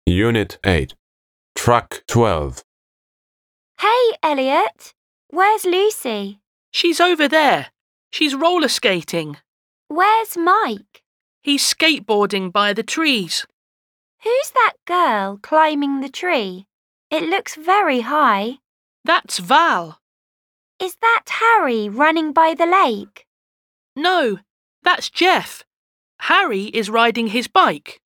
Unit 8. Track 12. Hey, Elliot. Where's Lucy? She's over there. She's roller skating. Where's Mike? He's skateboarding by the trees. Who's that girl climbing the tree? It looks very high. That's Val. Is that Harry running by the lake? No, that's Jeff. Harry is riding his bike.